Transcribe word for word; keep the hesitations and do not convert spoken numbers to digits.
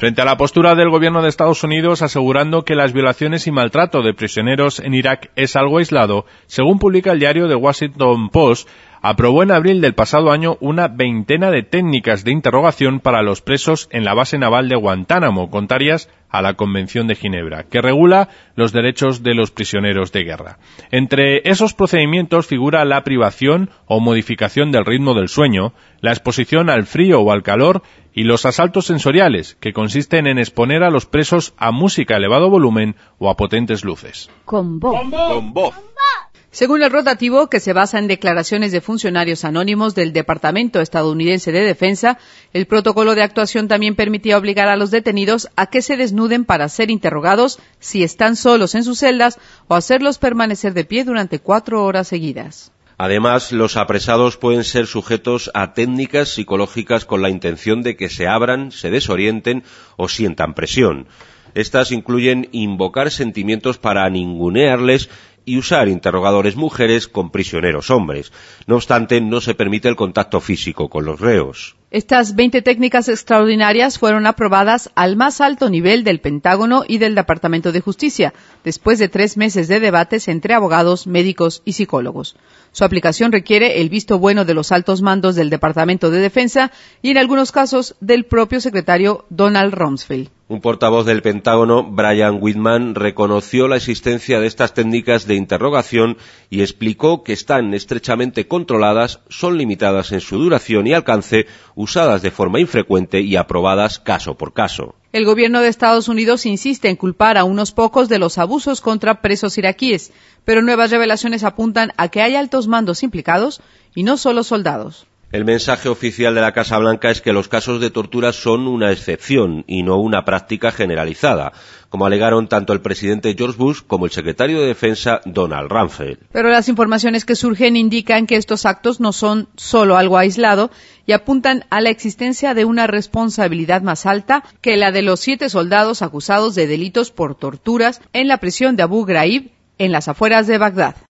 Frente a la postura del gobierno de Estados Unidos asegurando que las violaciones y maltrato de prisioneros en Irak es algo aislado, según publica el diario The Washington Post, aprobó en abril del pasado año una veintena de técnicas de interrogación para los presos en la base naval de Guantánamo, contrarias a la Convención de Ginebra, que regula los derechos de los prisioneros de guerra. Entre esos procedimientos figura la privación o modificación del ritmo del sueño, la exposición al frío o al calor y los asaltos sensoriales, que consisten en exponer a los presos a música a elevado volumen o a potentes luces. Con voz. Con voz. Con voz. Según el rotativo, que se basa en declaraciones de funcionarios anónimos del Departamento Estadounidense de Defensa, el protocolo de actuación también permitía obligar a los detenidos a que se desnuden para ser interrogados si están solos en sus celdas o hacerlos permanecer de pie durante cuatro horas seguidas. Además, los apresados pueden ser sujetos a técnicas psicológicas con la intención de que se abran, se desorienten o sientan presión. Estas incluyen invocar sentimientos para ningunearles y usar interrogadores mujeres con prisioneros hombres. No obstante, no se permite el contacto físico con los reos. Estas veinte técnicas extraordinarias fueron aprobadas al más alto nivel del Pentágono y del Departamento de Justicia, después de tres meses de debates entre abogados, médicos y psicólogos. Su aplicación requiere el visto bueno de los altos mandos del Departamento de Defensa y, en algunos casos, del propio secretario Donald Rumsfeld. Un portavoz del Pentágono, Brian Whitman, reconoció la existencia de estas técnicas de interrogación y explicó que están estrechamente controladas, son limitadas en su duración y alcance, usadas de forma infrecuente y aprobadas caso por caso. El gobierno de Estados Unidos insiste en culpar a unos pocos de los abusos contra presos iraquíes, pero nuevas revelaciones apuntan a que hay altos mandos implicados y no solo soldados. El mensaje oficial de la Casa Blanca es que los casos de tortura son una excepción y no una práctica generalizada, como alegaron tanto el presidente George Bush como el secretario de Defensa Donald Rumsfeld. Pero las informaciones que surgen indican que estos actos no son solo algo aislado y apuntan a la existencia de una responsabilidad más alta que la de los siete soldados acusados de delitos por torturas en la prisión de Abu Ghraib, en las afueras de Bagdad.